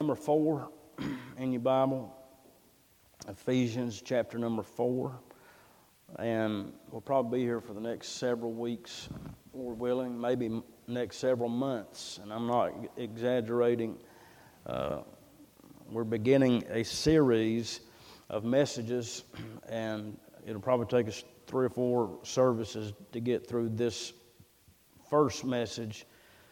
number 4 in your Bible. Ephesians chapter number 4. And we'll probably be here for the next several weeks, Lord willing, maybe next several months. And I'm not exaggerating. We're beginning a series of messages, and it'll probably take us 3 or 4 services to get through this first message.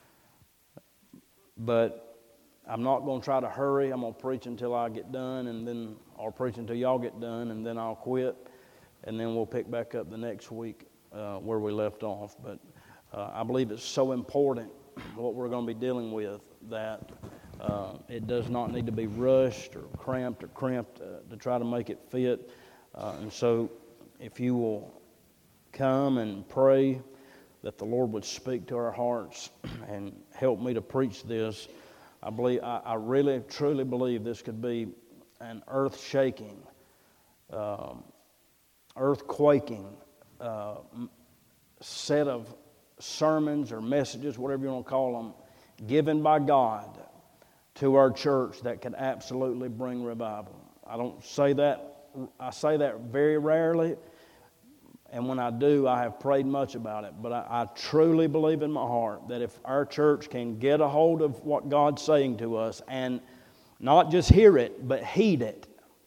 But I'm not going to try to hurry. I'm going to preach until I get done, and then I'll preach until y'all get done, and then I'll quit. And then we'll pick back up the next week where we left off. But I believe it's so important what we're going to be dealing with that it does not need to be rushed or cramped to try to make it fit. And so if you will come and pray that the Lord would speak to our hearts and help me to preach this, I really, truly believe this could be an earth-shaking, earth-quaking set of sermons or messages, whatever you want to call them, given by God to our church that could absolutely bring revival. I say that very rarely, and when I do, I have prayed much about it. But I truly believe in my heart that if our church can get a hold of what God's saying to us and not just hear it, but heed it,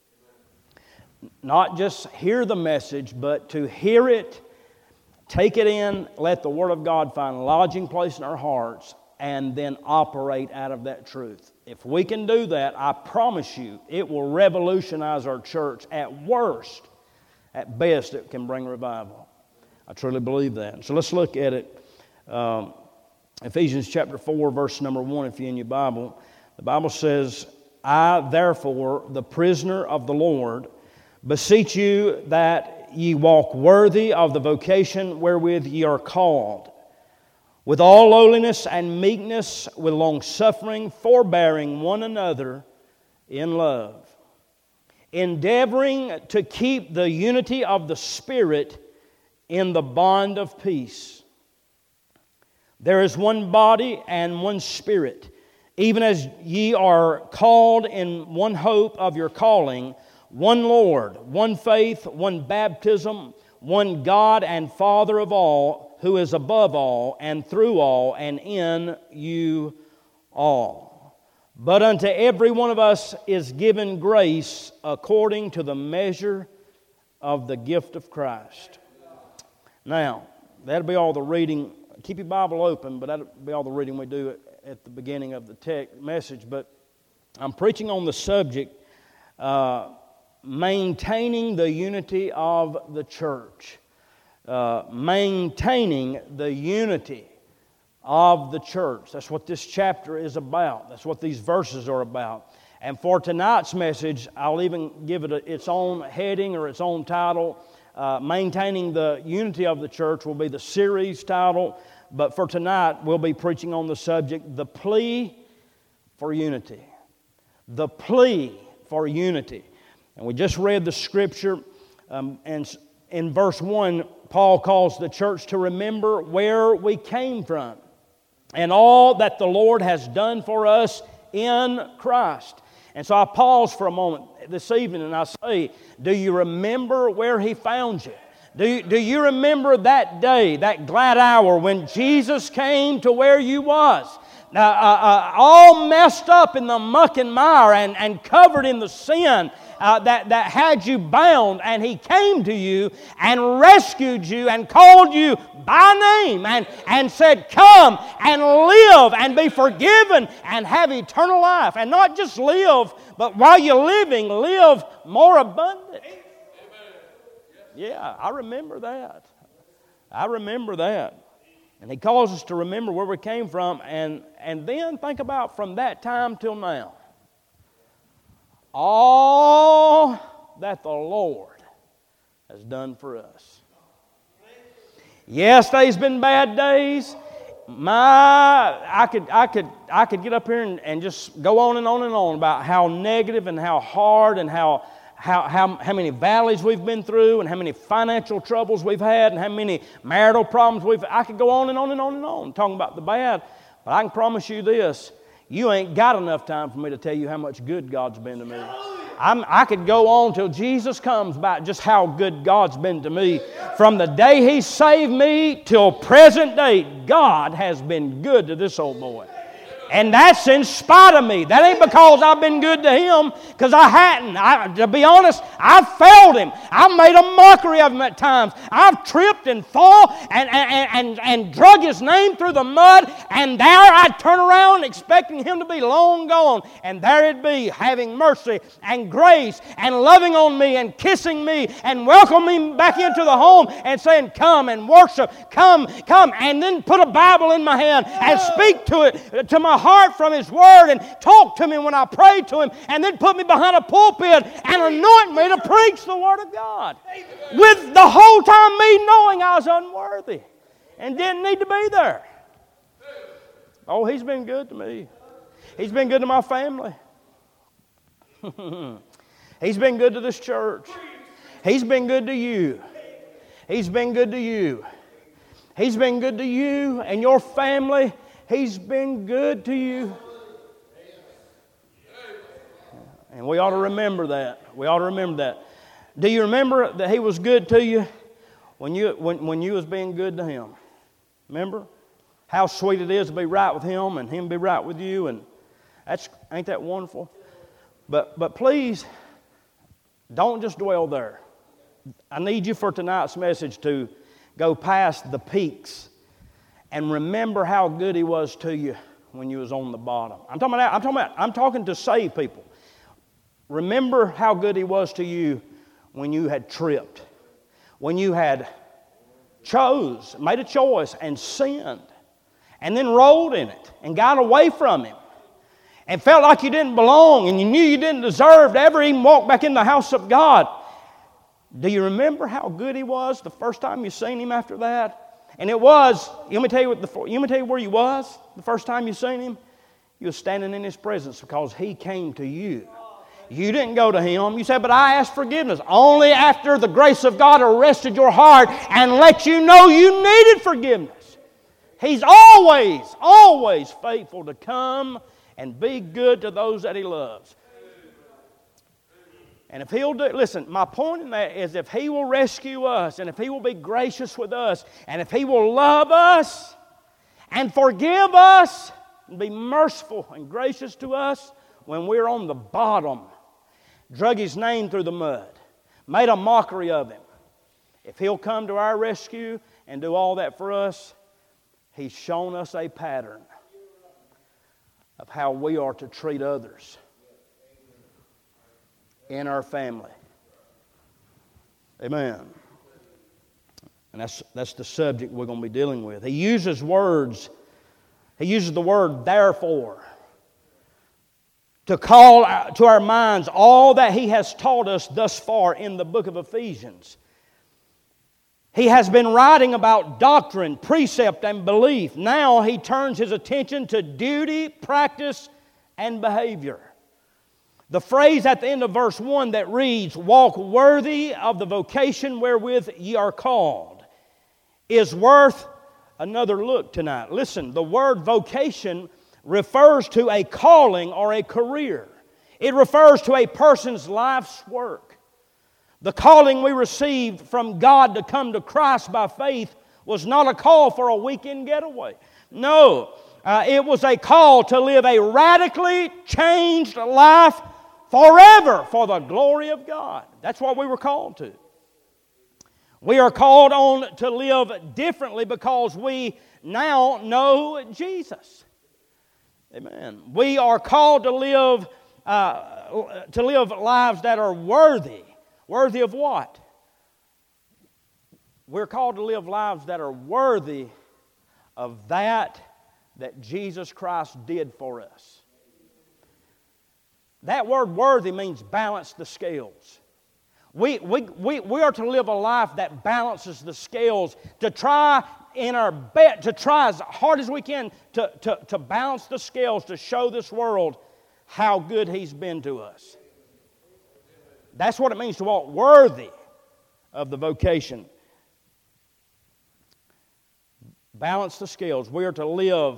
not just hear the message, but to hear it, take it in, let the Word of God find a lodging place in our hearts, and then operate out of that truth. If we can do that, I promise you, it will revolutionize our church. At worst, at best, it can bring revival. I truly believe that. So let's look at it. Ephesians chapter 4, verse number 1, if you're in your Bible. The Bible says, I, therefore, the prisoner of the Lord, beseech you that ye walk worthy of the vocation wherewith ye are called, with all lowliness and meekness, with longsuffering, forbearing one another in love, endeavoring to keep the unity of the Spirit in the bond of peace. There is one body and one Spirit, even as ye are called in one hope of your calling, one Lord, one faith, one baptism, one God and Father of all, who is above all, and through all, and in you all. But unto every one of us is given grace according to the measure of the gift of Christ. Now, that'll be all the reading. Keep your Bible open, but that'll be all the reading we do at the beginning of the message. But I'm preaching on the subject, maintaining the unity of the church. Maintaining the unity of the church. That's what this chapter is about. That's what these verses are about. And for tonight's message, I'll even give it its own heading or its own title. Maintaining the unity of the church will be the series title. But for tonight, we'll be preaching on the subject, the plea for unity. The plea for unity. And we just read the scripture, and in verse 1, Paul calls the church to remember where we came from and all that the Lord has done for us in Christ. And so I pause for a moment this evening and I say, do you remember where He found you? Do you remember that day, that glad hour when Jesus came to where you was? All messed up in the muck and mire and covered in the sin that had you bound, and He came to you and rescued you and called you by name and said, come and live and be forgiven and have eternal life. And not just live, but while you're living, live more abundant. Yeah, I remember that. And He calls us to remember where we came from, and then think about from that time till now. All that the Lord has done for us. Yes, there's been bad days. I could get up here and just go on and on and on about how negative and how hard and how many valleys we've been through and how many financial troubles we've had and how many marital problems I could go on and on and on and on talking about the bad. But I can promise you this. You ain't got enough time for me to tell you how much good God's been to me. I could go on till Jesus comes about just how good God's been to me. From the day He saved me till present day, God has been good to this old boy. And that's in spite of me. That ain't because I've been good to Him, because I hadn't. To be honest, I've failed Him. I've made a mockery of Him at times. I've tripped and fall and drug His name through the mud, and there I'd turn around expecting Him to be long gone. And there it'd be, having mercy and grace and loving on me and kissing me and welcoming me back into the home and saying, come and worship, come, and then put a Bible in my hand and speak to it, to my heart from His Word, and talk to me when I pray to Him, and then put me behind a pulpit and anoint me to preach the Word of God. With the whole time me knowing I was unworthy and didn't need to be there. Oh, He's been good to me. He's been good to my family. He's been good to this church. He's been good to you. He's been good to you. He's been good to you and your family. He's been good to you. And we ought to remember that. We ought to remember that. Do you remember that He was good to you when you was being good to Him? Remember? How sweet it is to be right with Him and Him be right with you. And ain't that wonderful? But please, don't just dwell there. I need you for tonight's message to go past the peaks and remember how good He was to you when you was on the bottom. I'm talking to saved people. Remember how good He was to you when you had tripped, when you had made a choice and sinned, and then rolled in it and got away from Him and felt like you didn't belong and you knew you didn't deserve to ever even walk back in the house of God. Do you remember how good He was the first time you seen Him after that? And it was, let me tell you where you was the first time you seen Him. You was standing in His presence because He came to you. You didn't go to Him. You said, but I asked forgiveness. Only after the grace of God arrested your heart and let you know you needed forgiveness. He's always, always faithful to come and be good to those that He loves. And if He'll do, listen, my point in that is if He will rescue us, and if He will be gracious with us, and if He will love us and forgive us and be merciful and gracious to us when we're on the bottom, drug His name through the mud, made a mockery of Him, if He'll come to our rescue and do all that for us, He's shown us a pattern of how we are to treat others in our family. Amen. And that's the subject we're going to be dealing with. He uses words. He uses the word therefore to call to our minds all that He has taught us thus far in the book of Ephesians. He has been writing about doctrine, precept, and belief. Now He turns His attention to duty, practice, and behavior. The phrase at the end of verse 1 that reads, walk worthy of the vocation wherewith ye are called, is worth another look tonight. Listen, the word vocation refers to a calling or a career. It refers to a person's life's work. The calling we received from God to come to Christ by faith was not a call for a weekend getaway. No, it was a call to live a radically changed life forever for the glory of God. That's what we were called to. We are called on to live differently because we now know Jesus. Amen. We are called to live lives that are worthy. Worthy of what? We're called to live lives that are worthy of that Jesus Christ did for us. That word worthy means balance the scales. We are to live a life that balances the scales, to try as hard as we can to balance the scales, to show this world how good He's been to us. That's what it means to walk worthy of the vocation. Balance the scales. We are to live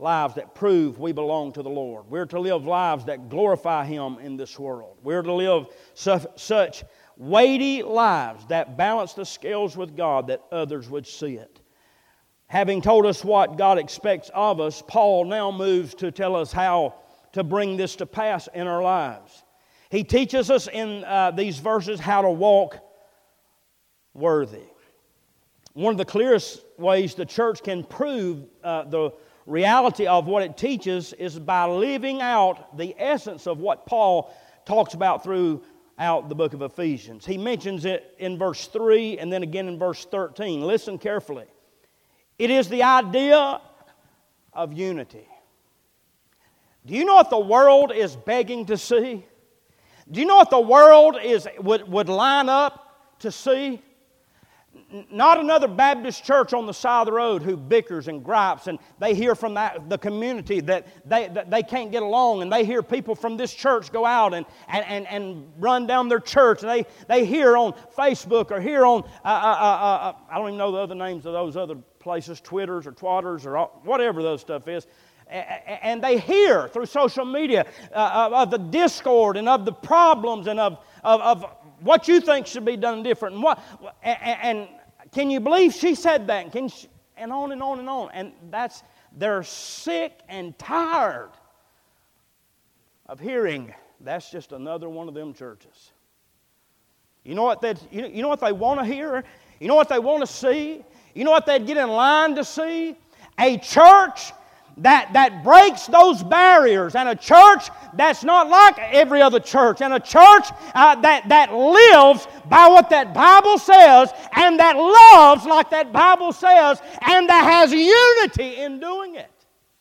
lives that prove we belong to the Lord. We're to live lives that glorify Him in this world. We're to live such weighty lives that balance the scales with God that others would see it. Having told us what God expects of us, Paul now moves to tell us how to bring this to pass in our lives. He teaches us in these verses how to walk worthy. One of the clearest ways the church can prove the reality of what it teaches is by living out the essence of what Paul talks about throughout the book of Ephesians. He mentions it in verse 3 and then again in verse 13. Listen carefully. It is the idea of unity. Do you know what the world is begging to see? Do you know what the world would line up to see? Not another Baptist church on the side of the road who bickers and gripes, and they hear from the community that they can't get along, and they hear people from this church go out and run down their church, and they hear on Facebook or hear on, I don't even know the other names of those other places, Twitters or Twatters or whatever those stuff is, and they hear through social media of the discord and of the problems and of what you think should be done different, and can you believe she said that? And on and on and on. And they're sick and tired of hearing that's just another one of them churches. You know what you know what they want to hear? You know what they want to see? You know what they'd get in line to see? A church that breaks those barriers, and a church that's not like every other church, and a church that lives by what that Bible says, and that loves like that Bible says, and that has unity in doing it.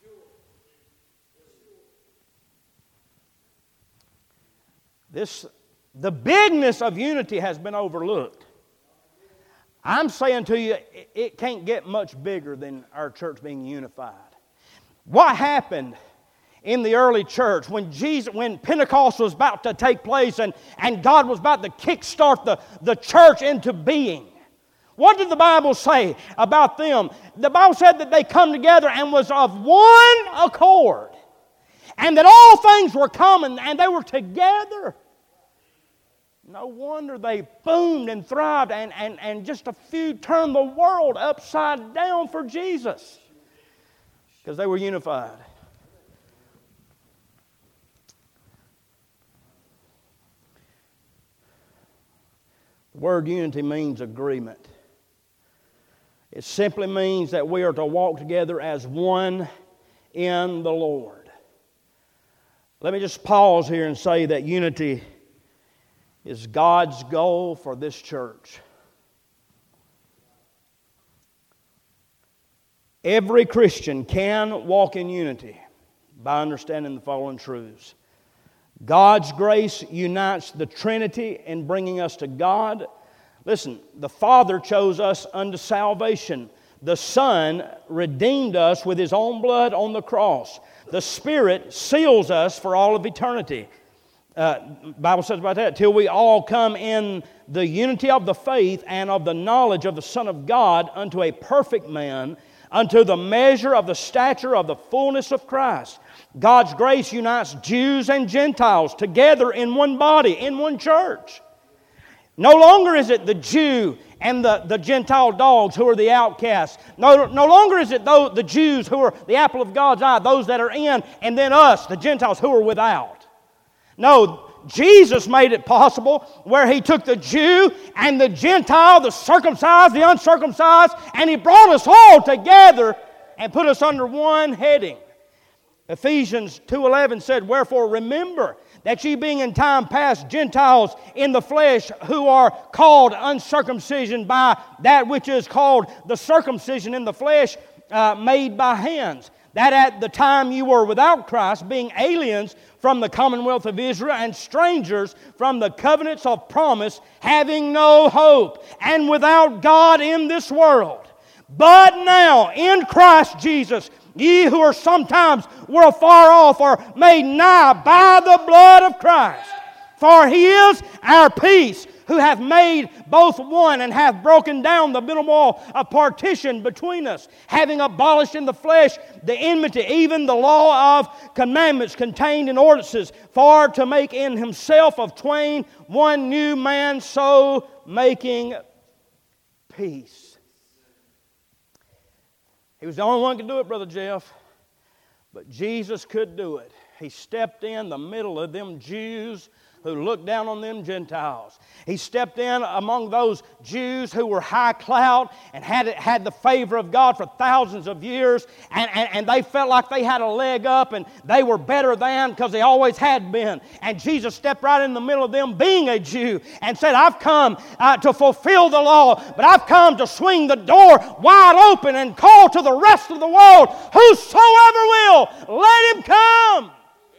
The bigness of unity has been overlooked. I'm saying to you, it can't get much bigger than our church being unified. What happened in the early church when Pentecost was about to take place and God was about to kickstart the church into being? What did the Bible say about them? The Bible said that they come together and was of one accord, and that all things were common, and they were together. No wonder they boomed and thrived, and just a few turned the world upside down for Jesus, because they were unified. The word unity means agreement. It simply means that we are to walk together as one in the Lord. Let me just pause here and say that unity is God's goal for this church. Every Christian can walk in unity by understanding the following truths. God's grace unites the Trinity in bringing us to God. Listen, the Father chose us unto salvation. The Son redeemed us with His own blood on the cross. The Spirit seals us for all of eternity. Bible says about that, till we all come in the unity of the faith and of the knowledge of the Son of God unto a perfect man, unto the measure of the stature of the fullness of Christ. God's grace unites Jews and Gentiles together in one body, in one church. No longer is it the Jew and the Gentile dogs who are the outcasts. No longer is it the Jews who are the apple of God's eye, those that are in, and then us, the Gentiles, who are without. No, Jesus made it possible where He took the Jew and the Gentile, the circumcised, the uncircumcised, and He brought us all together and put us under one heading. Ephesians 2:11 said, "Wherefore remember that ye being in time past Gentiles in the flesh, who are called uncircumcision by that which is called the circumcision in the flesh made by hands. That at the time you were without Christ, being aliens from the commonwealth of Israel and strangers from the covenants of promise, having no hope, and without God in this world. But now in Christ Jesus, ye who are sometimes were afar off are made nigh by the blood of Christ. For He is our peace, who hath made both one, and hath broken down the middle wall of partition between us, having abolished in the flesh the enmity, even the law of commandments contained in ordinances, for to make in Himself of twain one new man, so making peace. He was the only one who could do it, Brother Jeff. But Jesus could do it. He stepped in the middle of them Jews who looked down on them Gentiles. He stepped in among those Jews who were high cloud and had the favor of God for thousands of years, and they felt like they had a leg up and they were better than, because they always had been. And Jesus stepped right in the middle of them, being a Jew, and said, I've come to fulfill the law, but I've come to swing the door wide open and call to the rest of the world, whosoever will, let him come.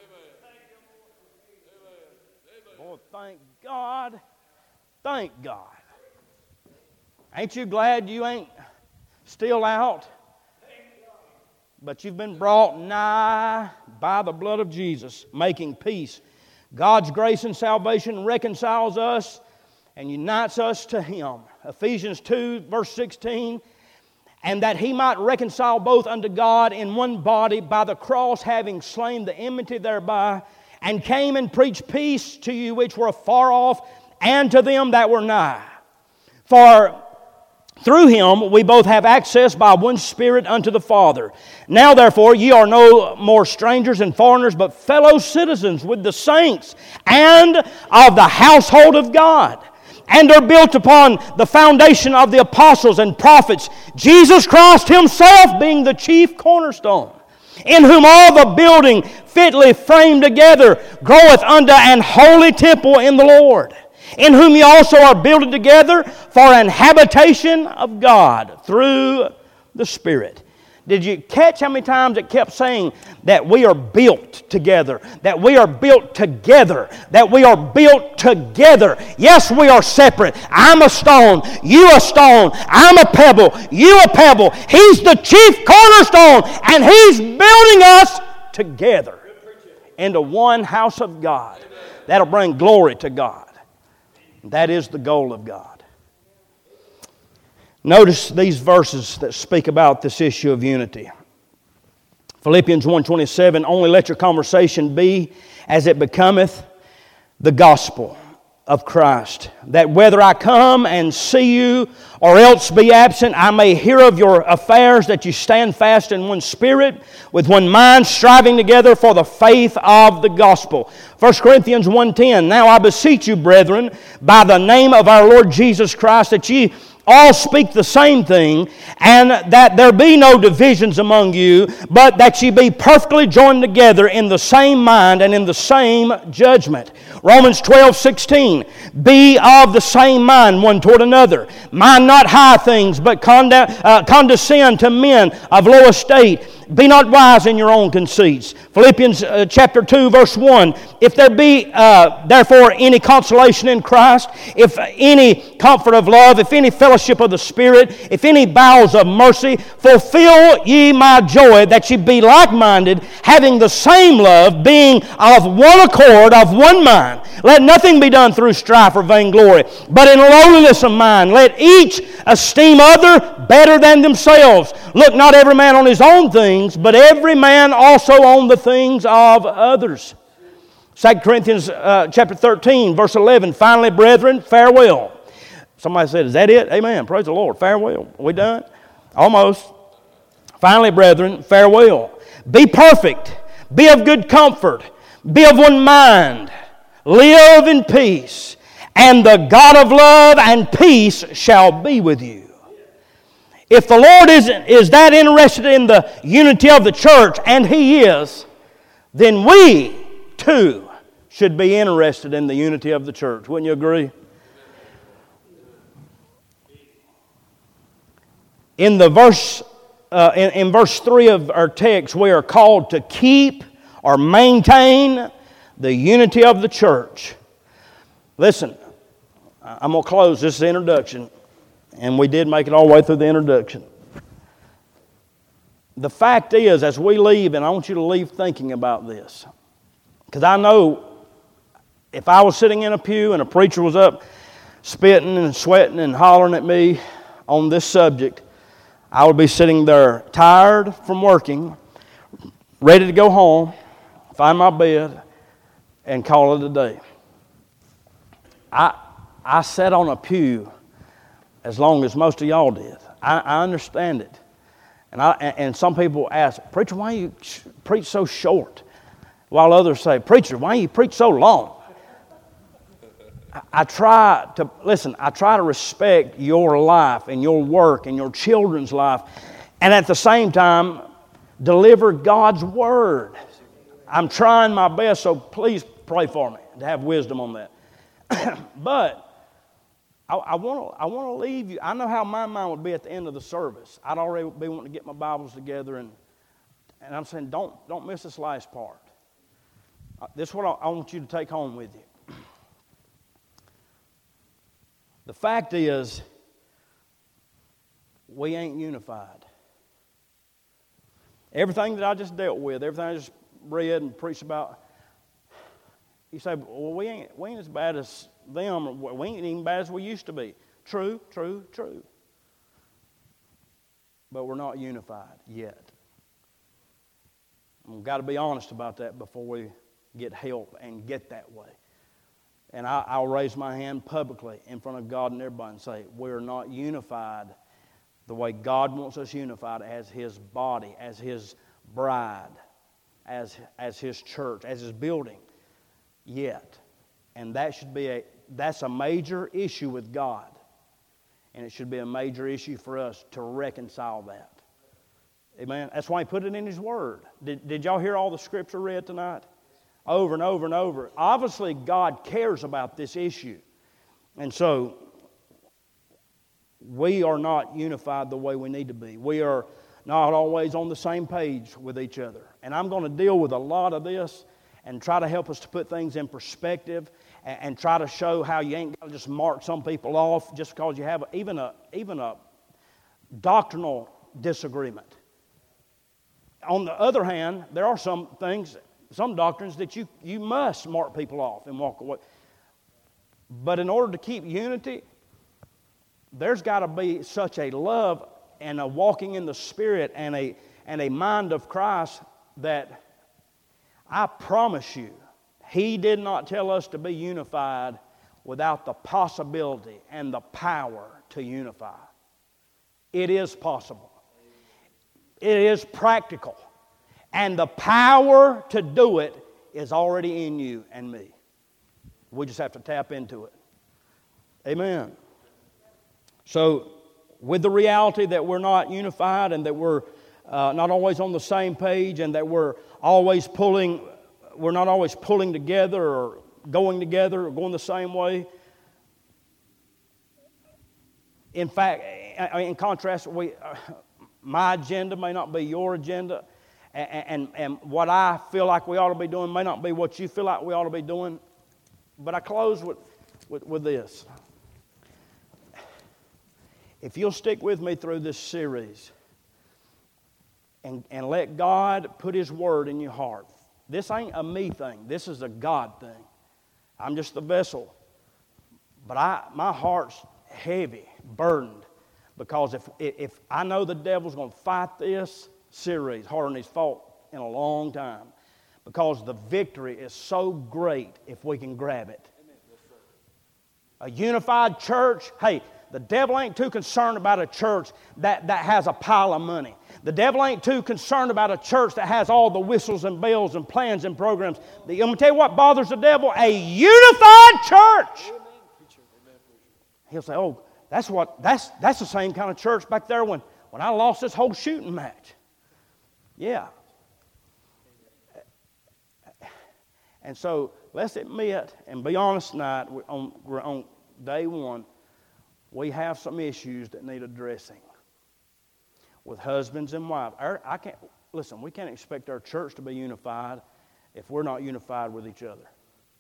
Thank God. Thank God. Ain't you glad you ain't still out? But you've been brought nigh by the blood of Jesus, making peace. God's grace and salvation reconciles us and unites us to Him. Ephesians 2, verse 16. And that He might reconcile both unto God in one body by the cross, having slain the enmity thereby, and came and preached peace to you which were afar off, and to them that were nigh. For through Him we both have access by one Spirit unto the Father. Now therefore ye are no more strangers and foreigners, but fellow citizens with the saints, and of the household of God, and are built upon the foundation of the apostles and prophets, Jesus Christ Himself being the chief cornerstone, in whom all the building fitly framed together groweth unto an holy temple in the Lord, in whom ye also are builded together for an habitation of God through the Spirit. Did you catch how many times it kept saying that we are built together? That we are built together. That we are built together. Yes, we are separate. I'm a stone. You a stone. I'm a pebble. You a pebble. He's the chief cornerstone. And He's building us together into one house of God. That'll bring glory to God. That is the goal of God. Notice these verses that speak about this issue of unity. Philippians 1:27, only let your conversation be as it becometh the gospel of Christ, that whether I come and see you or else be absent, I may hear of your affairs, that you stand fast in one spirit, with one mind, striving together for the faith of the gospel. 1 Corinthians 1:10, now I beseech you, brethren, by the name of our Lord Jesus Christ, that ye all speak the same thing, and that there be no divisions among you, but that ye be perfectly joined together in the same mind and in the same judgment. Romans 12:16, be of the same mind one toward another. Mind not high things, but condescend to men of low estate. Be not wise in your own conceits. Philippians chapter 2, verse 1. If there be therefore any consolation in Christ, if any comfort of love, if any fellowship of the Spirit, if any bowels of mercy, fulfill ye my joy, that ye be like-minded, having the same love, being of one accord, of one mind. Let nothing be done through strife or vainglory, but in lowliness of mind let each esteem other better than themselves. Look not every man on his own things, but every man also on the things of others. 2 Corinthians chapter 13, verse 11, finally, brethren, farewell. Somebody said, is that it? Amen. Praise the Lord. Farewell. Are we done? Almost. Finally, brethren, farewell. Be perfect. Be of good comfort. Be of one mind. Live in peace. And the God of love and peace shall be with you. If the Lord is that interested in the unity of the church, and He is, then we too should be interested in the unity of the church. Wouldn't you agree? In verse 3 of our text, we are called to keep or maintain the unity of the church. Listen, I'm going to close this introduction. And we did make it all the way through the introduction. The fact is, as we leave, and I want you to leave thinking about this, because I know if I was sitting in a pew and a preacher was up spitting and sweating and hollering at me on this subject, I would be sitting there tired from working, ready to go home, find my bed, and call it a day. I sat on a pew as long as most of y'all did. I understand it. And some people ask, preacher, why you preach so short? While others say, preacher, why you preach so long? I try to respect your life and your work and your children's life, and at the same time, deliver God's Word. I'm trying my best, so please pray for me to have wisdom on that. But I want to leave you. I know how my mind would be at the end of the service. I'd already be wanting to get my Bibles together, and I'm saying, don't miss this last part. This is what I want you to take home with you. The fact is, we ain't unified. Everything that I just dealt with, everything I just read and preached about, you say, well, we ain't as bad as them, or we ain't even bad as we used to be. True. But we're not unified yet. We've got to be honest about that before we get help and get that way. And I'll raise my hand publicly in front of God and everybody and say, we're not unified the way God wants us unified as His body, as His bride, as His church, as His building yet. And that's a major issue with God. And it should be a major issue for us to reconcile that. Amen? That's why He put it in His Word. Did y'all hear all the Scripture read tonight? Over and over and over. Obviously, God cares about this issue. And so, we are not unified the way we need to be. We are not always on the same page with each other. And I'm going to deal with a lot of this and try to help us to put things in perspective and try to show how you ain't got to just mark some people off just because you have even a doctrinal disagreement. On the other hand, there are some doctrines that you must mark people off and walk away. But in order to keep unity, there's got to be such a love and a walking in the Spirit and a mind of Christ that I promise you, He did not tell us to be unified without the possibility and the power to unify. It is possible. It is practical. And the power to do it is already in you and me. We just have to tap into it. Amen. So, with the reality that we're not unified and that we're not always on the same page and that we're not always pulling together or going together or going the same way. In fact, in contrast, my agenda may not be your agenda. And what I feel like we ought to be doing may not be what you feel like we ought to be doing. But I close with this. If you'll stick with me through this series and let God put His Word in your heart. This ain't a me thing. This is a God thing. I'm just the vessel. But my heart's heavy, burdened. Because if I know the devil's going to fight this series harder than he's fought in a long time, because the victory is so great if we can grab it. A unified church, hey, the devil ain't too concerned about a church that has a pile of money. The devil ain't too concerned about a church that has all the whistles and bells and plans and programs. I'm going to tell you what bothers the devil, a unified church. He'll say, oh, that's the same kind of church back there when I lost this whole shooting match. Yeah. And so let's admit and be honest tonight, we're on day one, we have some issues that need addressing with husbands and wives. We can't expect our church to be unified if we're not unified with each other.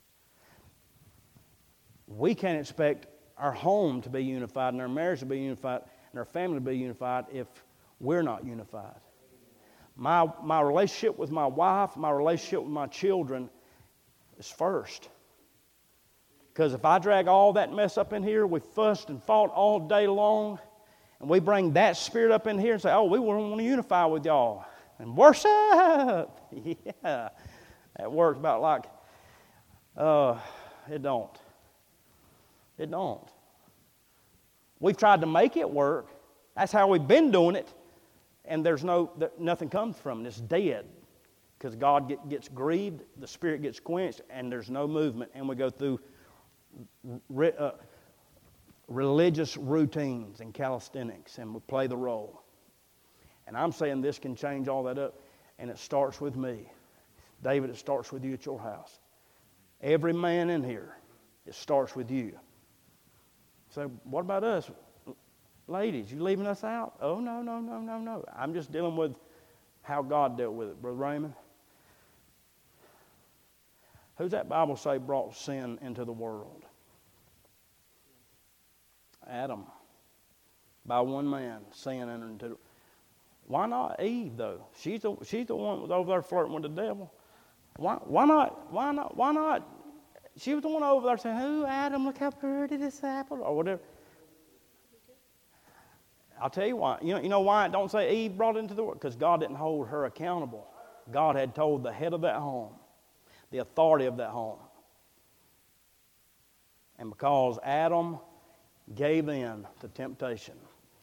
We can't expect our home to be unified and our marriage to be unified and our family to be unified if we're not unified. My relationship with my wife, my relationship with my children is first. Because if I drag all that mess up in here, we fussed and fought all day long, and we bring that spirit up in here and say, oh, we want to unify with y'all and worship. Yeah, that works about like, it don't. It don't. We've tried to make it work. That's how we've been doing it, and nothing comes from it. It's dead. Because God gets grieved, the Spirit gets quenched, and there's no movement. And we go through religious routines and calisthenics, and we play the role. And I'm saying this can change all that up, and it starts with me. David, it starts with you at your house. Every man in here, it starts with you. So what about us? Ladies, you leaving us out? Oh, no. I'm just dealing with how God dealt with it, Brother Raymond. Who's that Bible say brought sin into the world? Adam. By one man, sin entered into the... Why not Eve, though? She's the one that was over there flirting with the devil. Why not? She was the one over there saying, oh, Adam, look how pretty this apple, or whatever. I'll tell you why. You know why it don't say Eve brought it into the world? Because God didn't hold her accountable. God had told the head of that home, the authority of that home. And because Adam gave in to temptation.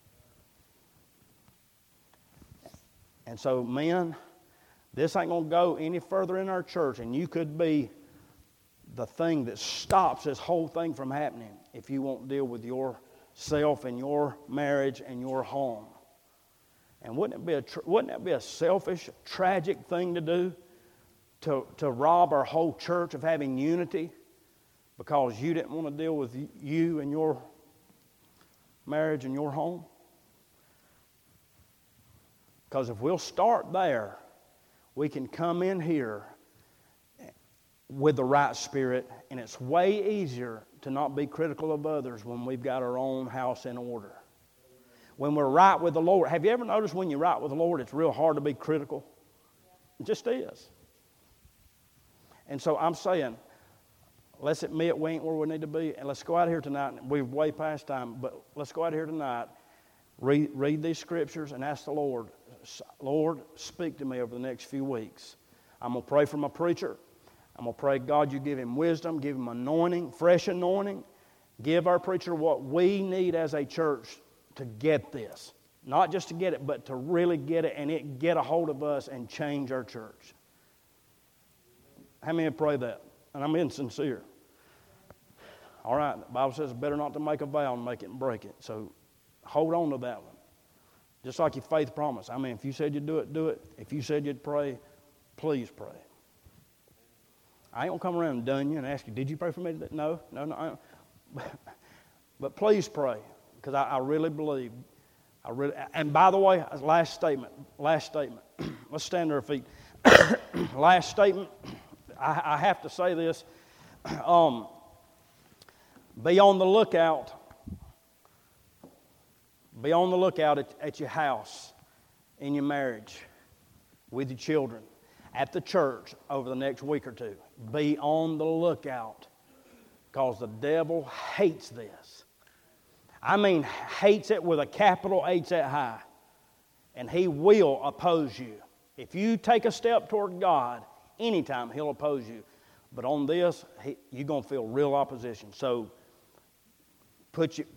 And so, men, this ain't going to go any further in our church, and you could be the thing that stops this whole thing from happening if you won't deal with yourself and your marriage and your home. And wouldn't it be a selfish, tragic thing to do to rob our whole church of having unity because you didn't want to deal with you and your marriage and your home? Because if we'll start there, we can come in here with the right spirit, and it's way easier to not be critical of others when we've got our own house in order. When we're right with the Lord. Have you ever noticed when you're right with the Lord, it's real hard to be critical? It just is. And so I'm saying, let's admit we ain't where we need to be, and let's go out here tonight. We're way past time, but let's go out here tonight, read these scriptures, and ask the Lord, Lord, speak to me over the next few weeks. I'm going to pray for my preacher. I'm going to pray, God, you give him wisdom, give him anointing, fresh anointing. Give our preacher what we need as a church to get this. Not just to get it, but to really get it and it get a hold of us and change our church. How many pray that? And I'm insincere. All right, the Bible says it's better not to make a vow and make it and break it. So hold on to that one. Just like your faith promise. I mean, if you said you'd do it, do it. If you said you'd pray, please pray. I ain't going to come around and dun you and ask you, did you pray for me today? No. But please pray, because I really believe. And by the way, last statement. Let's stand to our feet. Last statement. I have to say this. Be on the lookout. Be on the lookout at your house, in your marriage, with your children, at the church over the next week or two. Be on the lookout, because the devil hates this. I mean, hates it with a capital H that high. And he will oppose you. If you take a step toward God, anytime he'll oppose you. But on this, you're going to feel real opposition. So put your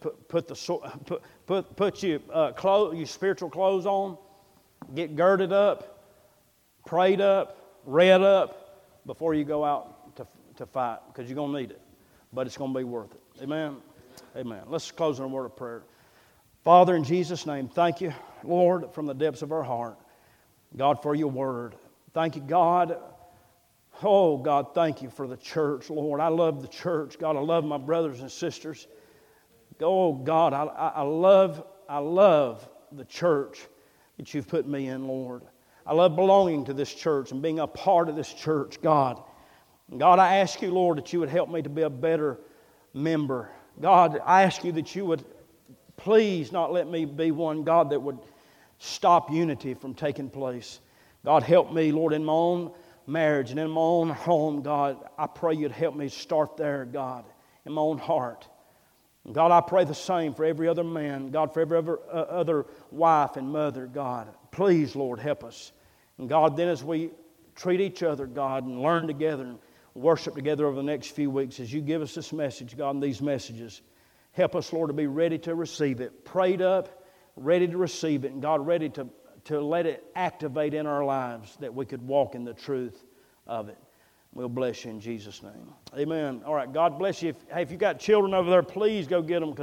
spiritual clothes on, get girded up, prayed up, read up before you go out to fight, because you're going to need it. But it's going to be worth it. Amen? Amen. Let's close in a word of prayer. Father, in Jesus' name, thank you, Lord, from the depths of our heart, God, for your word. Thank you, God. Oh, God, thank you for the church, Lord. I love the church. God, I love my brothers and sisters. Oh, God, I love the church that you've put me in, Lord. I love belonging to this church and being a part of this church, God. God, I ask you, Lord, that you would help me to be a better member. God, I ask you that you would please not let me be one, God, that would stop unity from taking place. God, help me, Lord, in my own marriage and in my own home, God, I pray You'd help me start there, God, in my own heart. And God, I pray the same for every other man, God, for every other wife and mother, God. Please, Lord, help us. And God, then as we treat each other, God, and learn together and worship together over the next few weeks, as You give us this message, God, and these messages, help us, Lord, to be ready to receive it, prayed up, ready to receive it, and God, ready to let it activate in our lives that we could walk in the truth of it. We'll bless You in Jesus' name. Amen. All right, God bless you. If you've got children over there, please go get them.